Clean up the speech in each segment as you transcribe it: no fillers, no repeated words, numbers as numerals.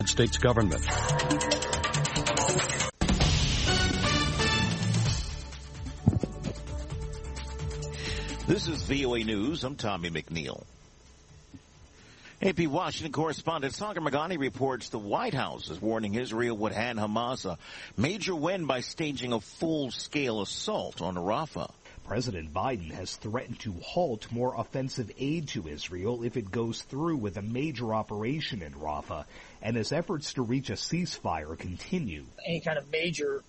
States government. This is VOA News. I'm Tommy McNeil. AP Washington correspondent Sagar Meghani reports the White House is warning Israel would hand Hamas a major win by staging a full-scale assault on Rafah. President Biden has threatened to halt more offensive aid to Israel if it goes through with a major operation in Rafah, and as efforts to reach a ceasefire continue. Any kind of major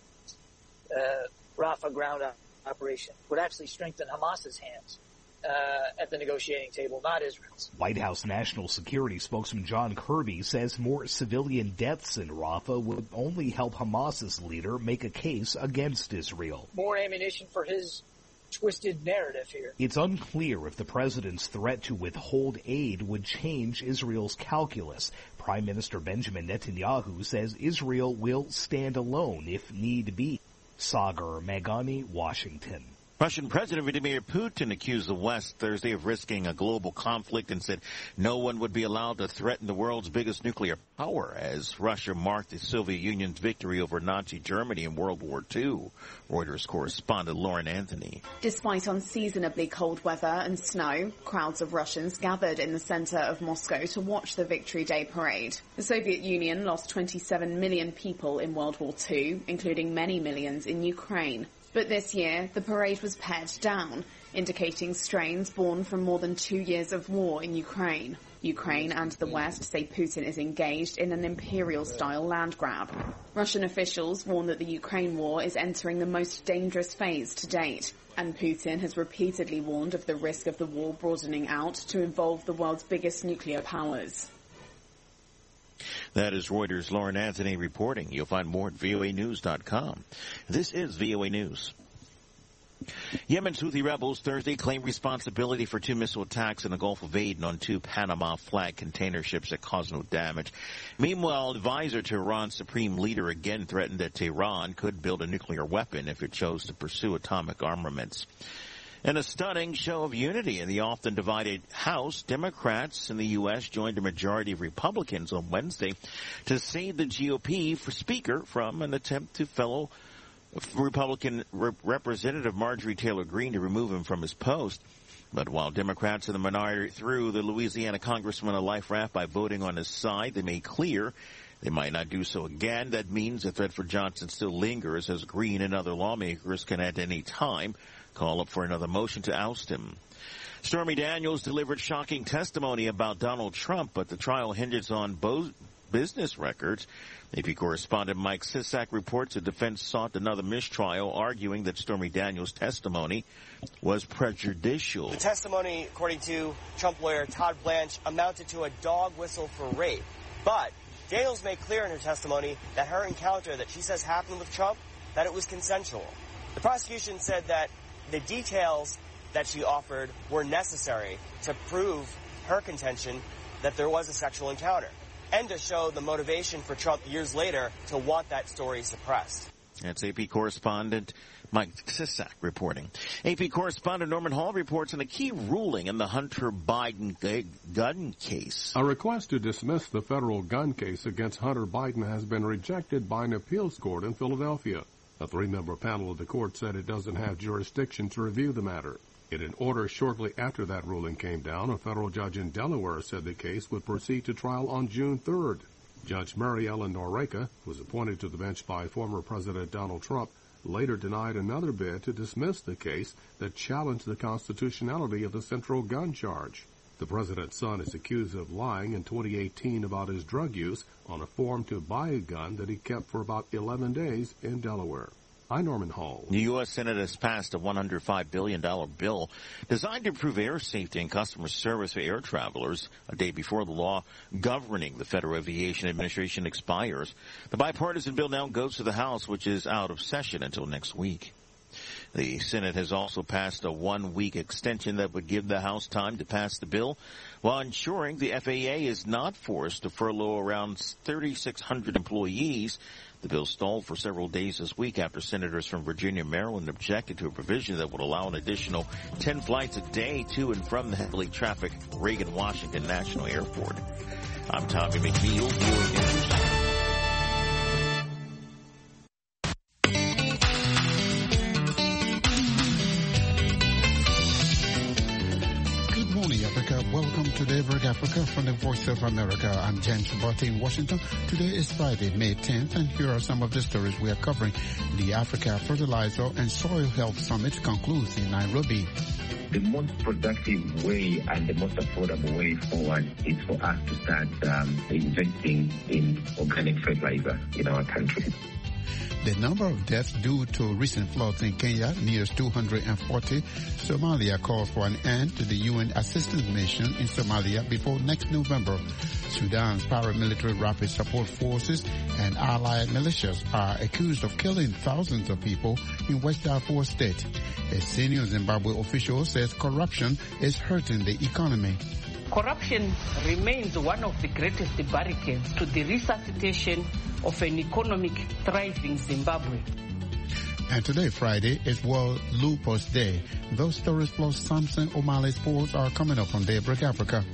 Rafah ground operation would actually strengthen Hamas's hands at the negotiating table, not Israel's. White House National Security spokesman John Kirby says more civilian deaths in Rafah would only help Hamas's leader make a case against Israel. More ammunition for his twisted narrative here. It's unclear if the president's threat to withhold aid would change Israel's calculus. Prime Minister Benjamin Netanyahu says Israel will stand alone if need be. Sagar Meghani, Washington. Russian President Vladimir Putin accused the West Thursday of risking a global conflict and said no one would be allowed to threaten the world's biggest nuclear power as Russia marked the Soviet Union's victory over Nazi Germany in World War II. Reuters correspondent Lauren Anthony. Despite unseasonably cold weather and snow, crowds of Russians gathered in the center of Moscow to watch the Victory Day parade. The Soviet Union lost 27 million people in World War II, including many millions in Ukraine. But this year, the parade was pared down, indicating strains born from more than 2 years of war in Ukraine. Ukraine and the West say Putin is engaged in an imperial-style land grab. Russian officials warn that the Ukraine war is entering the most dangerous phase to date, and Putin has repeatedly warned of the risk of the war broadening out to involve the world's biggest nuclear powers. That is Reuters' Lauren Anthony reporting. You'll find more at voanews.com. This is VOA News. Yemen's Houthi rebels Thursday claimed responsibility for 2 missile attacks in the Gulf of Aden on 2 Panama flag container ships that caused no damage. Meanwhile, advisor to Iran's supreme leader again threatened that Tehran could build a nuclear weapon if it chose to pursue atomic armaments. In a stunning show of unity in the often divided House, Democrats in the U.S. joined a majority of Republicans on Wednesday to save the GOP for Speaker from an attempt to fellow Republican Representative Marjorie Taylor Greene to remove him from his post. But while Democrats in the minority threw the Louisiana Congressman a life raft by voting on his side, they made clear they might not do so again. That means the threat for Johnson still lingers as Greene and other lawmakers can at any time call up for another motion to oust him. Stormy Daniels delivered shocking testimony about Donald Trump, but the trial hinges on both business records. AP correspondent Mike Sisak reports the defense sought another mistrial, arguing that Stormy Daniels' testimony was prejudicial. The testimony, according to Trump lawyer Todd Blanche, amounted to a dog whistle for rape. But Daniels made clear in her testimony that her encounter that she says happened with Trump, that it was consensual. The prosecution said that the details that she offered were necessary to prove her contention that there was a sexual encounter and to show the motivation for Trump years later to want that story suppressed. That's AP correspondent Mike Sisak reporting. AP correspondent Norman Hall reports on a key ruling in the Hunter Biden gun case. A request to dismiss the federal gun case against Hunter Biden has been rejected by an appeals court in Philadelphia. A 3-member panel of the court said it doesn't have jurisdiction to review the matter. In an order shortly after that ruling came down, a federal judge in Delaware said the case would proceed to trial on June 3rd. Judge Mary Ellen Noreika, who was appointed to the bench by former President Donald Trump, later denied another bid to dismiss the case that challenged the constitutionality of the central gun charge. The president's son is accused of lying in 2018 about his drug use on a form to buy a gun that he kept for about 11 days in Delaware. I'm Norman Hall. The U.S. Senate has passed a $105 billion bill designed to improve air safety and customer service for air travelers a day before the law governing the Federal Aviation Administration expires. The bipartisan bill now goes to the House, which is out of session until next week. The Senate has also passed a 1-week extension that would give the House time to pass the bill while ensuring the FAA is not forced to furlough around 3,600 employees. The bill stalled for several days this week after senators from Virginia and Maryland objected to a provision that would allow an additional 10 flights a day to and from the heavily trafficked Reagan-Washington National Airport. I'm Tommy McNeil, VOA News. Africa from the Voice of America. I'm James Botte in Washington. Today is Friday, May 10th, and here are some of the stories we are covering. The Africa Fertilizer and Soil Health Summit concludes in Nairobi. The most productive way and the most affordable way forward is for us to start investing in organic fertilizer in our country. The number of deaths due to recent floods in Kenya nears 240. Somalia calls for an end to the UN assistance mission in Somalia before next November. Sudan's paramilitary rapid support forces and allied militias are accused of killing thousands of people in West Darfur state. A senior Zimbabwe official says corruption is hurting the economy. Corruption remains one of the greatest barricades to the resuscitation of an economic thriving Zimbabwe. And today, Friday, is World Lupus Day. Those stories plus Samson O'Malley Sports are coming up on Daybreak Africa.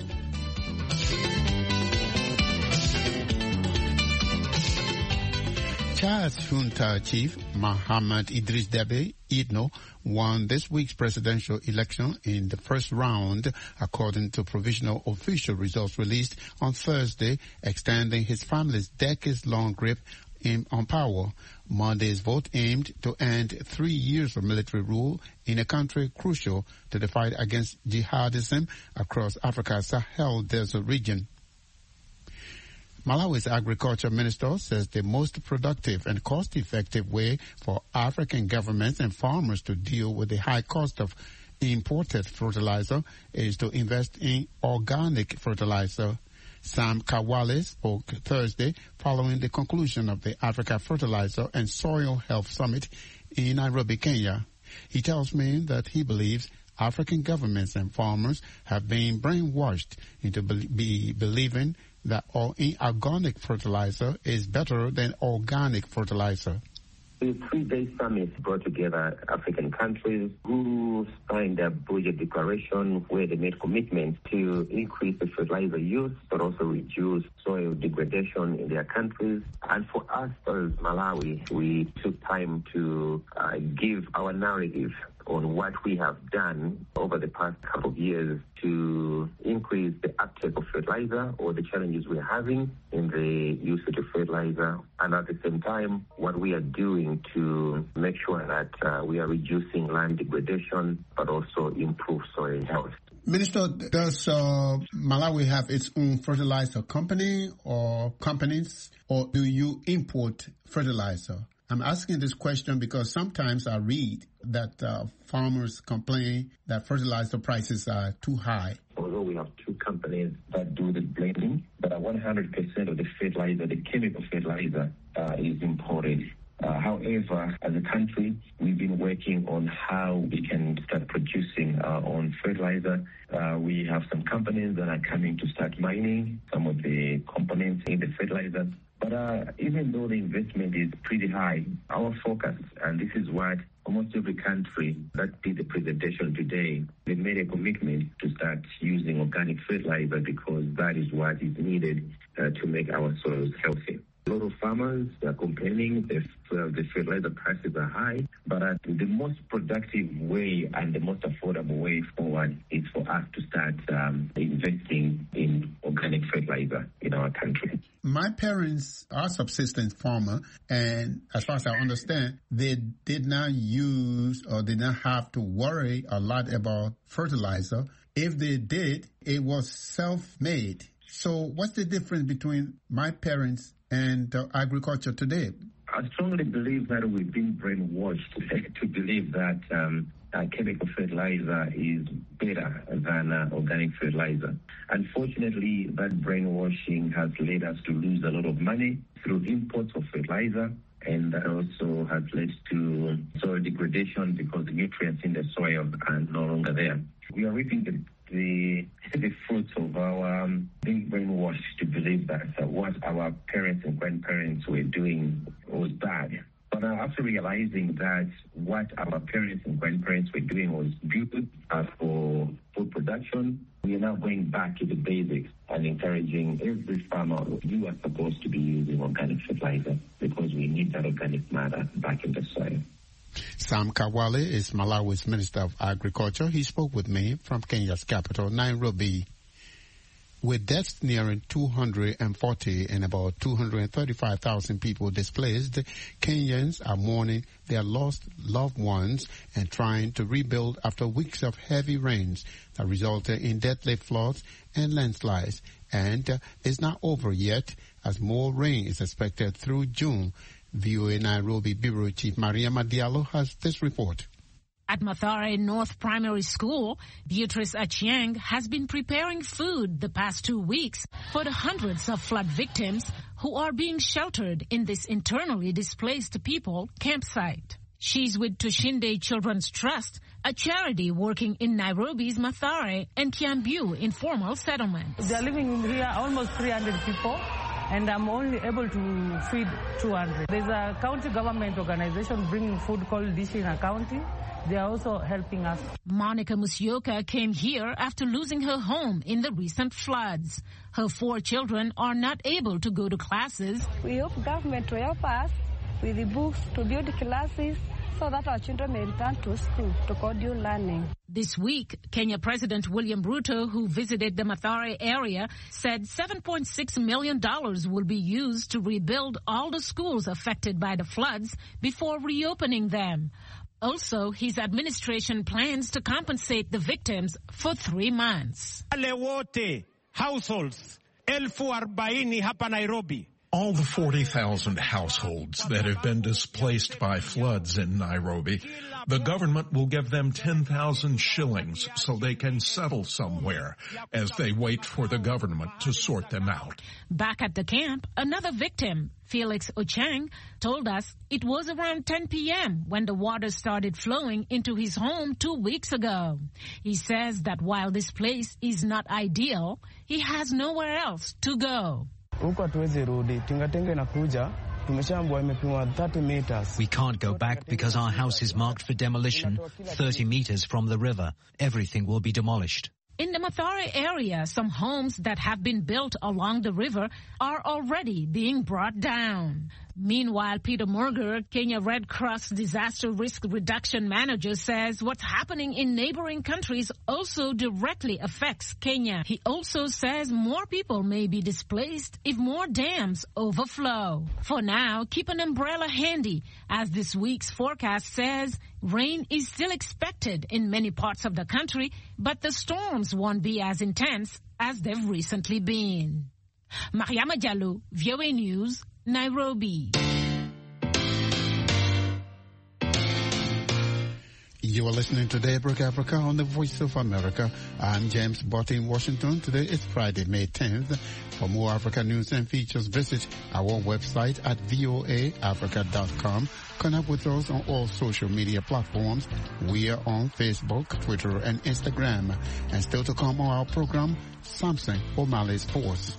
Chad's junta chief, Mohamed Idris Deby Itno, won this week's presidential election in the first round, according to provisional official results released on Thursday, extending his family's decades-long grip on power. Monday's vote aimed to end 3 years of military rule in a country crucial to the fight against jihadism across Africa's Sahel Desert region. Malawi's agriculture minister says the most productive and cost-effective way for African governments and farmers to deal with the high cost of imported fertilizer is to invest in organic fertilizer. Sam Kawale spoke Thursday following the conclusion of the Africa Fertilizer and Soil Health Summit in Nairobi, Kenya. He tells me that he believes African governments and farmers have been brainwashed into believing that inorganic fertilizer is better than organic fertilizer. The 3-day summit brought together African countries who signed a budget declaration where they made commitments to increase the fertilizer use but also reduce soil degradation in their countries. And for us as Malawi, we took time to give our narrative on what we have done over the past couple of years to increase the uptake of fertilizer or the challenges we're having in the usage of fertilizer, and at the same time what we are doing to make sure that we are reducing land degradation but also improve soil health. Minister, does Malawi have its own fertilizer company or companies, or do you import fertilizer? I'm asking this question because sometimes I read that farmers complain that fertilizer prices are too high. Although we have two companies that do the blending, but 100% of the fertilizer, the chemical fertilizer, is imported. However, as a country, we've been working on how we can start producing our own fertilizer. We have some companies that are coming to start mining some of the components in the fertilizer. But even though the investment is pretty high, our focus, and this is what almost every country that did the presentation today, they made a commitment to start using organic fertilizer because that is what is needed to make our soils healthy. A lot of farmers are complaining the fertilizer prices are high, but the most productive way and the most affordable way forward is for us to start investing in organic fertilizer in our country. My parents are subsistence farmer, and as far as I understand, they did not use or did not have to worry a lot about fertilizer. If they did, it was self-made. So what's the difference between my parents and agriculture today? I strongly believe that we've been brainwashed to believe that chemical fertilizer is better than organic fertilizer. Unfortunately, that brainwashing has led us to lose a lot of money through imports of fertilizer, and that also has led to soil degradation because the nutrients in the soil are no longer there. We are reaping the fruits of our being brainwashed to believe that what our parents and grandparents were doing was bad. But after realizing that what our parents and grandparents were doing was good for food production, we are now going back to the basics and encouraging every farmer, you are supposed to be using organic fertilizer because we need that organic matter back in the soil. Sam Kawale is Malawi's Minister of Agriculture. He spoke with me from Kenya's capital, Nairobi. With deaths nearing 240 and about 235,000 people displaced, Kenyans are mourning their lost loved ones and trying to rebuild after weeks of heavy rains that resulted in deadly floods and landslides. And it's not over yet, as more rain is expected through June. VOA Nairobi Bureau Chief Maria Madiallo has this report. At Mathare North Primary School, Beatrice Achieng has been preparing food the past 2 weeks for the hundreds of flood victims who are being sheltered in this internally displaced people campsite. She's with Tushinde Children's Trust, a charity working in Nairobi's Mathare and Kiambu informal settlements. They are living in here almost 300 people, and I'm only able to feed 200. There's a county government organization bringing food called Dish in a County. They are also helping us. Monica Musyoka came here after losing her home in the recent floods. Her 4 children are not able to go to classes. We hope government will help us with the books to build classes so that our children may return to school to continue learning. This week, Kenya President William Ruto, who visited the Mathare area, said $7.6 million will be used to rebuild all the schools affected by the floods before reopening them. Also, his administration plans to compensate the victims for 3 months. Wale wote households 40,000 hapa Nairobi. All the 40,000 households that have been displaced by floods in Nairobi, the government will give them 10,000 shillings so they can settle somewhere as they wait for the government to sort them out. Back at the camp, another victim, Felix Ochang, told us it was around 10 p.m. when the water started flowing into his home 2 weeks ago. He says that while this place is not ideal, he has nowhere else to go. We can't go back because our house is marked for demolition 30 meters from the river. Everything will be demolished. In the Mathare area, some homes that have been built along the river are already being brought down. Meanwhile, Peter Murger, Kenya Red Cross Disaster Risk Reduction Manager, says what's happening in neighboring countries also directly affects Kenya. He also says more people may be displaced if more dams overflow. For now, keep an umbrella handy, as this week's forecast says rain is still expected in many parts of the country, but the storms won't be as intense as they've recently been. Mariama Jallo, VOA News, Nairobi. You are listening to Daybreak Africa on the Voice of America. I'm James Botte in Washington. Today is Friday, May 10th. For more Africa news and features, visit our website at voaafrica.com. Connect with us on all social media platforms. We are on Facebook, Twitter, and Instagram. And still to come on our program, Samson O'Malley Sports.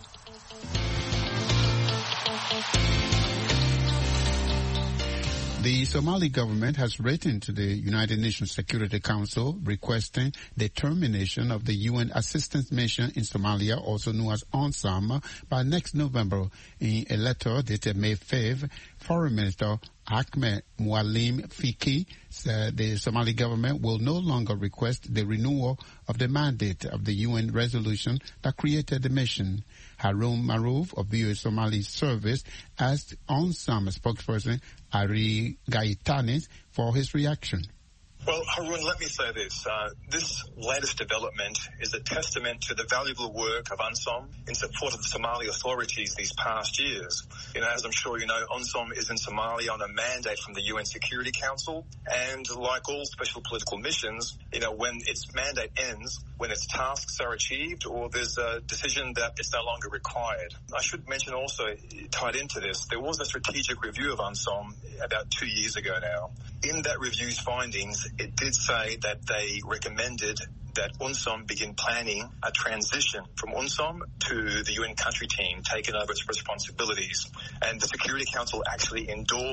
The Somali government has written to the United Nations Security Council requesting the termination of the UN Assistance Mission in Somalia, also known as UNSAM, by next November. In a letter dated May 5th, Foreign Minister Ahmed Mualim Fiki said the Somali government will no longer request the renewal of the mandate of the UN resolution that created the mission. Harun Maruf of the US Somali Service asked UNSAM spokesperson Ari Gaitanis for his reaction. Well, Harun, let me say this. This latest development is a testament to the valuable work of UNSOM in support of the Somali authorities these past years. As I'm sure you know, UNSOM is in Somalia on a mandate from the UN Security Council, and like all special political missions, when its mandate ends, when its tasks are achieved, or there's a decision that it's no longer required. I should mention also, tied into this, there was a strategic review of UNSOM about 2 years ago now. In that review's findings, it did say that they recommended that UNSOM begin planning a transition from UNSOM to the UN country team taking over its responsibilities. And the Security Council actually endorsed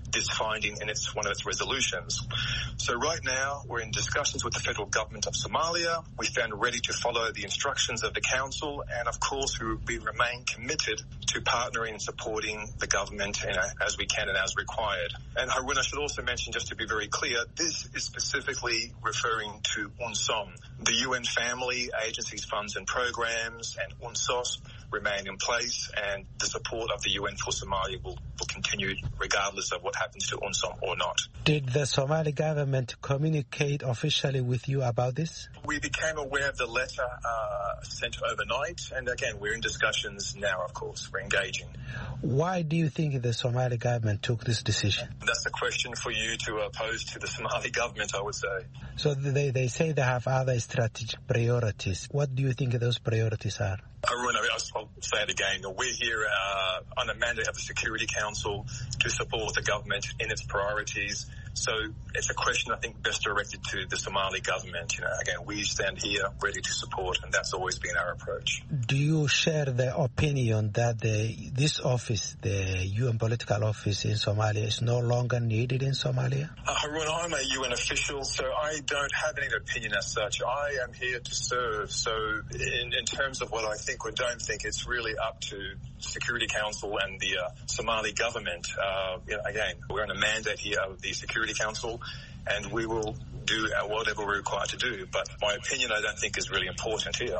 this finding in one of its resolutions. So right now, we're in discussions with the federal government of Somalia. We stand ready to follow the instructions of the council, and of course, we remain committed to partnering and supporting the government as we can and as required. And Harun, I should also mention, just to be very clear, this is specifically referring to UNSOM. The UN family, agencies, funds and programs, and UNSOS remain in place, and the support of the UN for Somalia will continue regardless of what happens to UNSOM or not. Did the Somali government communicate officially with you about this? We became aware of the letter sent overnight, and again, we're in discussions now, of course. We're engaging. Why do you think the Somali government took this decision? That's a question for you to pose to the Somali government, I would say. So they say they have other strategic priorities. What do you think those priorities are? Arun, I'll say it again. We're here on a mandate of the Security Council to support the government in its priorities. So it's a question, I think, best directed to the Somali government. Again, we stand here ready to support, and that's always been our approach. Do you share the opinion that this office, the UN political office in Somalia, is no longer needed in Somalia? Harun, I'm a UN official, so I don't have any opinion as such. I am here to serve. So in terms of what I think or don't think, it's really up to Security Council and the Somali government. Again, we're on a mandate here of the Security Council, and we will do whatever we're required to do. But my opinion, I don't think, is really important here.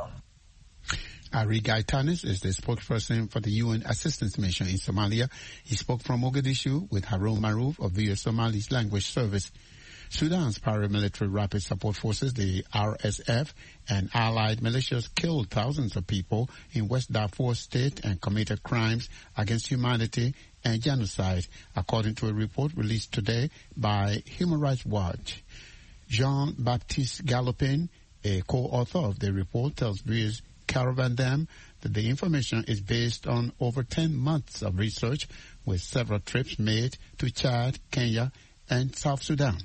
Ari Gaitanis is the spokesperson for the UN Assistance Mission in Somalia. He spoke from Mogadishu with Harun Maruf of the Somali's Language Service. Sudan's paramilitary rapid support forces, the RSF, and allied militias killed thousands of people in West Darfur state and committed crimes against humanity and genocide, according to a report released today by Human Rights Watch. Jean-Baptiste Galopin, a co-author of the report, tells viewers Carol Van Dam that the information is based on over 10 months of research with several trips made to Chad, Kenya, and South Sudan.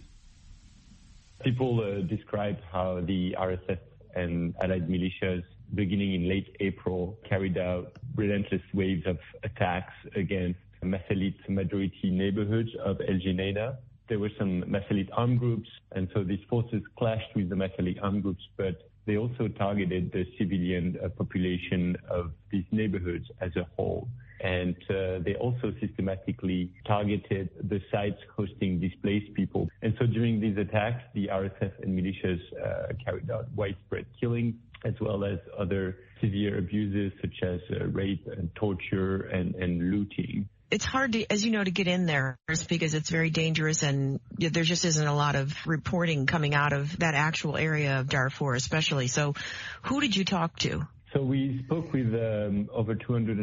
People describe how the RSF and allied militias, beginning in late April, carried out relentless waves of attacks against Masalit majority neighborhoods of El Geneina. There were some Masalit armed groups, and so these forces clashed with the Masalit armed groups, but they also targeted the civilian population of these neighborhoods as a whole. And they also systematically targeted the sites hosting displaced people. And so during these attacks, the RSF and militias carried out widespread killing, as well as other severe abuses such as rape and torture and looting. It's hard to, as you know, to get in there because it's very dangerous, and there just isn't a lot of reporting coming out of that actual area of Darfur especially. So who did you talk to? So we spoke with over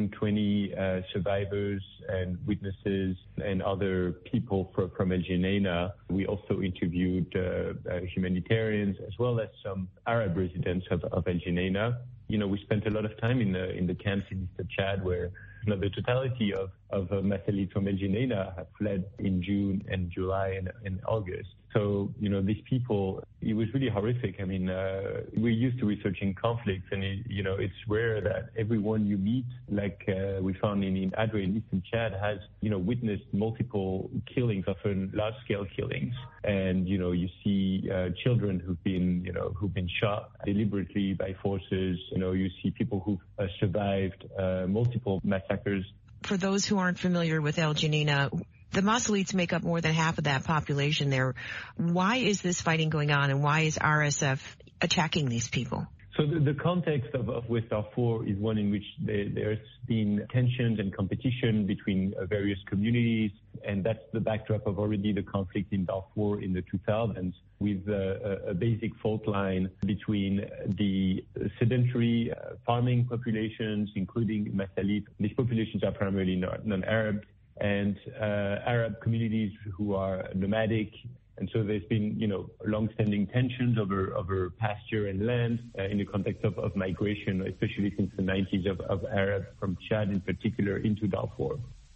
220 survivors and witnesses and other people from El Geneina. We also interviewed humanitarians as well as some Arab residents of El Geneina. We spent a lot of time in the camps in Eastern Chad where the totality of Masalit from El Geneina have fled in June and July and August. So, these people, it was really horrific. I mean, we're used to researching conflicts, and, it's rare that everyone you meet, like we found in Adre in Eastern Chad, has, witnessed multiple killings, often large-scale killings. And, you see children who've been shot deliberately by forces. You see people who've survived multiple massacres. For those who aren't familiar with El Geneina, the Masalites make up more than half of that population there. Why is this fighting going on, and why is RSF attacking these people? So the context of West Darfur is one in which there's been tensions and competition between various communities, and that's the backdrop of already the conflict in Darfur in the 2000s, with a basic fault line between the sedentary farming populations, including Masalit. These populations are primarily non-Arab, and Arab communities who are nomadic. And so there's been, long-standing tensions over pasture and land in the context of migration, especially since the 90s of Arabs from Chad in particular into Darfur.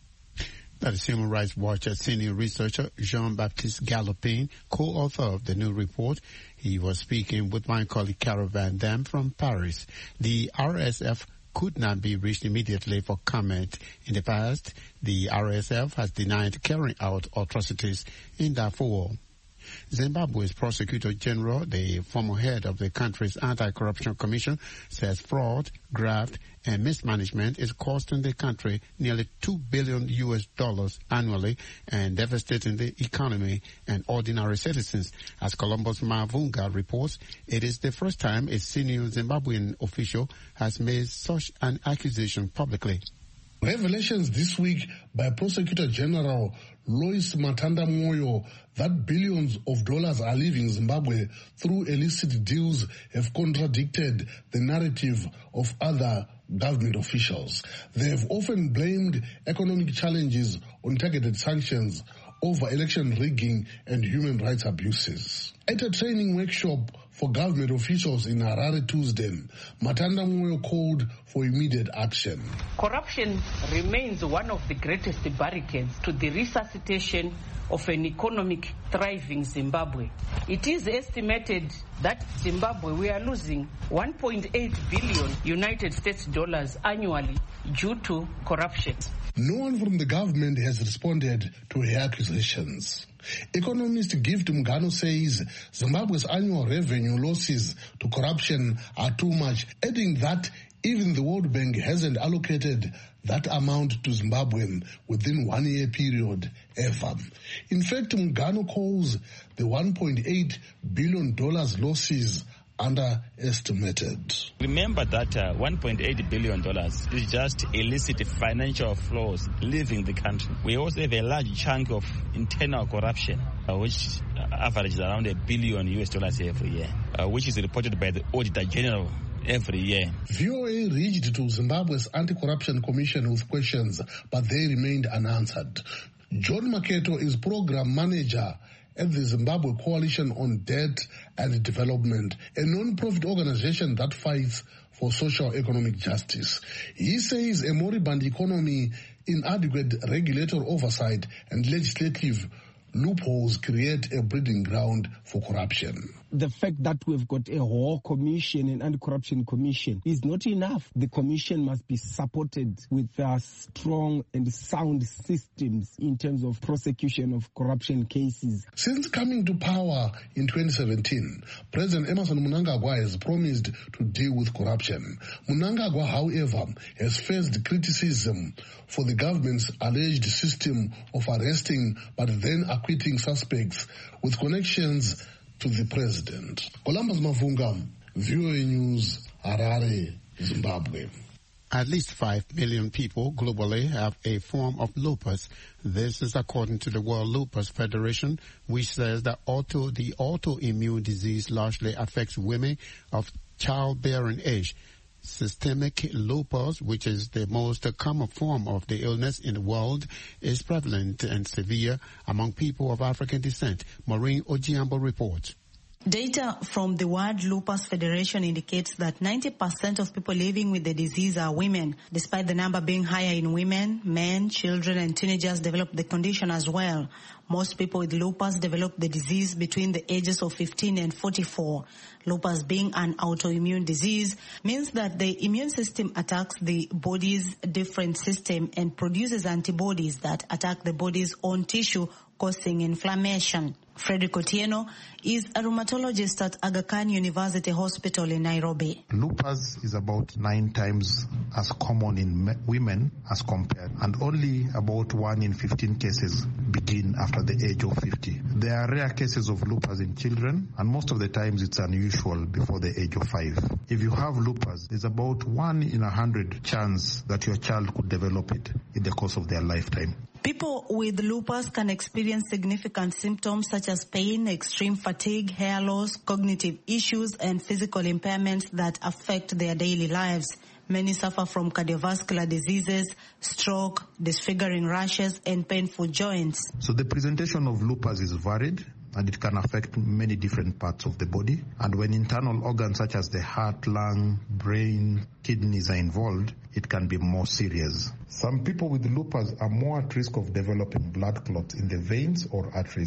That is Human Rights Watch senior researcher Jean-Baptiste Galopin, co-author of the new report. He was speaking with my colleague Carol Van Dam from Paris. The RSF could not be reached immediately for comment. In the past, the RSF has denied carrying out atrocities in Darfur. Zimbabwe's Prosecutor General, the former head of the country's Anti-Corruption Commission, says fraud, graft, and mismanagement is costing the country nearly $2 billion annually and devastating the economy and ordinary citizens. As Columbus Mavunga reports, it is the first time a senior Zimbabwean official has made such an accusation publicly. Revelations this week by Prosecutor General Lois Matanda Moyo that billions of dollars are leaving Zimbabwe through illicit deals have contradicted the narrative of other government officials. They have often blamed economic challenges on targeted sanctions over election rigging and human rights abuses. At a training workshop for government officials in Harare Tuesday, Matanda Moyo called for immediate action. Corruption remains one of the greatest barricades to the resuscitation of an economic thriving Zimbabwe. It is estimated that Zimbabwe, we are losing 1.8 billion United States dollars annually due to corruption. No one from the government has responded to her accusations. Economist Gift Mugano says Zimbabwe's annual revenue losses to corruption are too much, adding that even the World Bank hasn't allocated that amount to Zimbabwe within 1 year period ever. In fact, Mugano calls the $1.8 billion losses underestimated. Remember that $1.8 billion is just illicit financial flows leaving the country. We also have a large chunk of internal corruption, which averages around $1 billion every year, which is reported by the Auditor General every year. VOA reached to Zimbabwe's Anti-Corruption Commission with questions, but they remained unanswered. John Maketo is program manager at the Zimbabwe Coalition on Debt and Development, a non-profit organization that fights for socio-economic justice. He says a moribund economy, inadequate regulatory oversight, and legislative loopholes create a breeding ground for corruption. The fact that we've got a whole commission, an anti-corruption commission, is not enough. The commission must be supported with strong and sound systems in terms of prosecution of corruption cases. Since coming to power in 2017, President Emmerson Mnangagwa has promised to deal with corruption. Mnangagwa, however, has faced criticism for the government's alleged system of arresting but then acquitting suspects with connections to the president. Columbus Mavunga, VOA News, Harare, Zimbabwe. At least 5 million people globally have a form of lupus. This is according to the World Lupus Federation, which says that the autoimmune disease largely affects women of childbearing age. Systemic lupus, which is the most common form of the illness in the world, is prevalent and severe among people of African descent. Maureen Ojiambo reports. Data from the World Lupus Federation indicates that 90% of people living with the disease are women. Despite the number being higher in women, men, children, and teenagers develop the condition as well. Most people with lupus develop the disease between the ages of 15 and 44. Lupus, being an autoimmune disease, means that the immune system attacks the body's different system and produces antibodies that attack the body's own tissue, causing inflammation. Frederick Otieno is a rheumatologist at Aga Khan University Hospital in Nairobi. Lupus is about 9 times as common in women as compared, and only about 1 in 15 cases begin after the age of 50. There are rare cases of lupus in children, and most of the times it's unusual before the age of 5. If you have lupus, there's about 1 in 100 chance that your child could develop it in the course of their lifetime. People with lupus can experience significant symptoms such as pain, extreme fatigue, hair loss, cognitive issues, and physical impairments that affect their daily lives. Many suffer from cardiovascular diseases, stroke, disfiguring rashes, and painful joints. So the presentation of lupus is varied, and it can affect many different parts of the body. And when internal organs such as the heart, lung, brain, kidneys are involved, it can be more serious. Some people with lupus are more at risk of developing blood clots in the veins or arteries.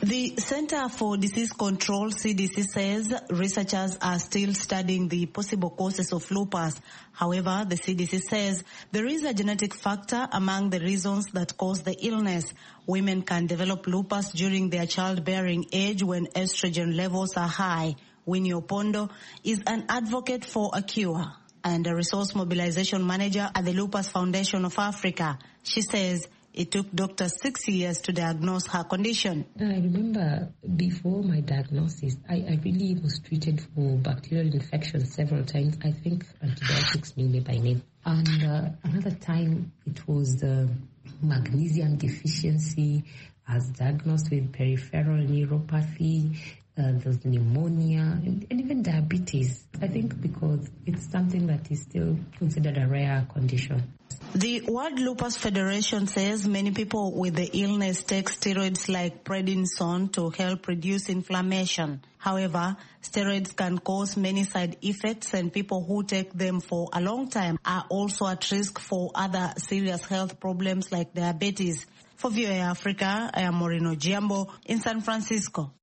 The Center for Disease Control, CDC, says researchers are still studying the possible causes of lupus. However, the CDC says there is a genetic factor among the reasons that cause the illness. Women can develop lupus during their childbearing age when estrogen levels are high. Winnie Opondo is an advocate for a cure and a resource mobilization manager at the Lupus Foundation of Africa. She says it took doctors 6 years to diagnose her condition. I remember before my diagnosis, I really was treated for bacterial infections several times. I think antibiotics mainly by name. And another time it was magnesium deficiency. I was diagnosed with peripheral neuropathy. There's pneumonia and even diabetes. I think because it's something that is still considered a rare condition. The World Lupus Federation says many people with the illness take steroids like prednisone to help reduce inflammation. However, steroids can cause many side effects, and people who take them for a long time are also at risk for other serious health problems like diabetes. For VOA Africa, I am Moreno Giambo in San Francisco.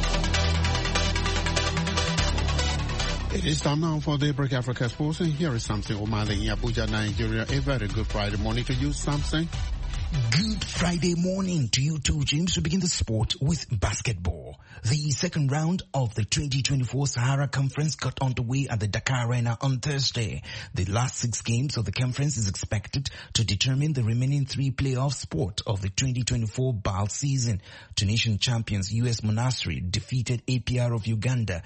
It is time now for Daybreak Africa Sports, and here is Samson O'Malley in Abuja, Nigeria. A very good Friday morning to you, Samson. Good Friday morning to you too, James. We begin the sport with basketball. The second round of the 2024 Sahara Conference got underway at the Dakar Arena on Thursday. The last 6 games of the conference is expected to determine the remaining 3 playoff spot of the 2024 BAL season. Tunisian champions US Monastir defeated APR of Uganda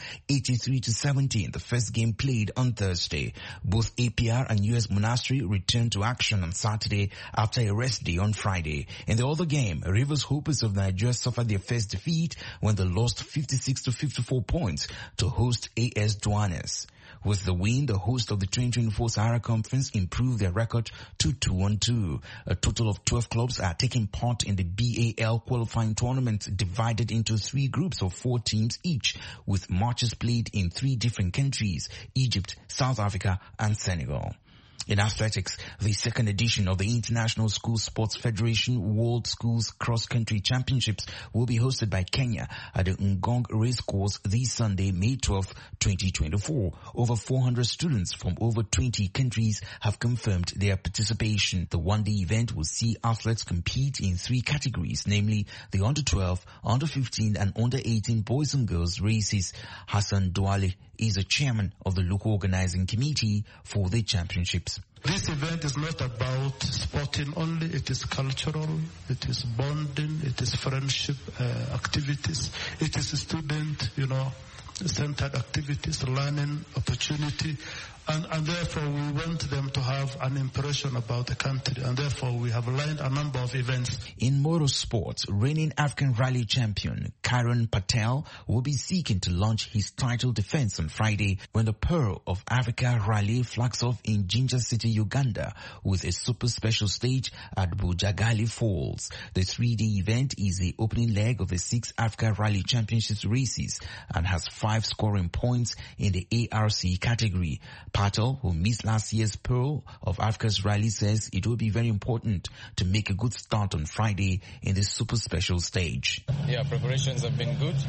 83-70 in the first game played on Thursday. Both APR and US Monastir returned to action on Saturday after a rest day on Friday. In the other game, Rivers Hoopers of Nigeria suffered their first defeat when they lost 56-54 points to host AS Douanes. With the win, the host of the 2024 Sahara Conference improved their record to 2-2. A total of 12 clubs are taking part in the BAL qualifying tournament, divided into 3 groups of 4 teams each, with matches played in 3 different countries: Egypt, South Africa, and Senegal. In athletics, the second edition of the International School Sports Federation World Schools Cross Country Championships will be hosted by Kenya at the Ngong Racecourse this Sunday, May 12, 2024. Over 400 students from over 20 countries have confirmed their participation. The one-day event will see athletes compete in 3 categories, namely the under-12, under-15 and under-18 boys and girls races. Hassan Douale is a chairman of the local organizing committee for the championships. This event is not about sporting only. It is cultural, it is bonding, it is friendship activities, it is student, centered activities, learning opportunity. And therefore we want them to have an impression about the country, and therefore we have lined a number of events. In motorsports, reigning African rally champion Karan Patel will be seeking to launch his title defense on Friday when the Pearl of Africa Rally flags off in Jinja City, Uganda, with a super special stage at Bujagali Falls. The 3-day event is the opening leg of the 6th Africa Rally Championships races and has 5 scoring points in the ARC category. Patel, who missed last year's Pearl of Africa's rally, says it will be very important to make a good start on Friday in this super special stage. Yeah, preparations have been good.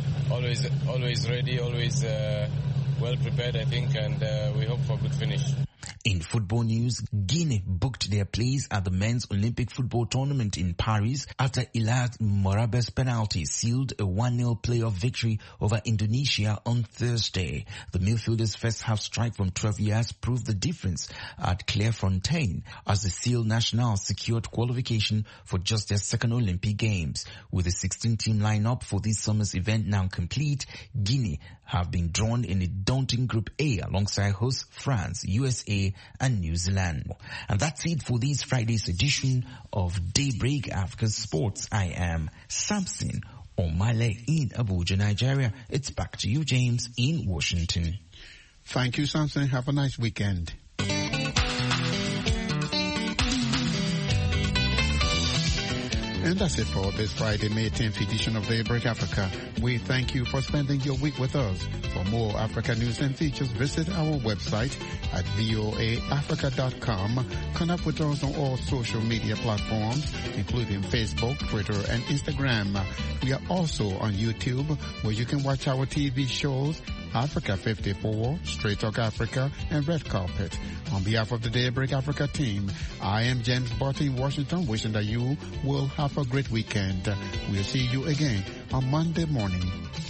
Always ready, always well prepared, I think, and we hope for a good finish. In football news, Guinea booked their place at the men's Olympic football tournament in Paris after Ilad Morabe's penalty sealed a 1-0 playoff victory over Indonesia on Thursday. The midfielder's first half strike from 12 yards proved the difference at Clairefontaine as the Seal Nationals secured qualification for just their second Olympic Games. With the 16-team lineup for this summer's event now complete, Guinea have been drawn in a daunting Group A alongside hosts France, USA, and New Zealand. And that's it for this Friday's edition of Daybreak Africa Sports. I am Samson O'Malley in Abuja, Nigeria. It's back to you, James, in Washington. Thank you, Samson. Have a nice weekend. And that's it for this Friday, May 10th edition of Daybreak Africa. We thank you for spending your week with us. For more Africa news and features, visit our website at voaafrica.com. Connect with us on all social media platforms, including Facebook, Twitter, and Instagram. We are also on YouTube, where you can watch our TV shows, Africa 54, Straight Talk Africa, and Red Carpet. On behalf of the Daybreak Africa team, I am James Barton in Washington, wishing that you will have a great weekend. We'll see you again on Monday morning.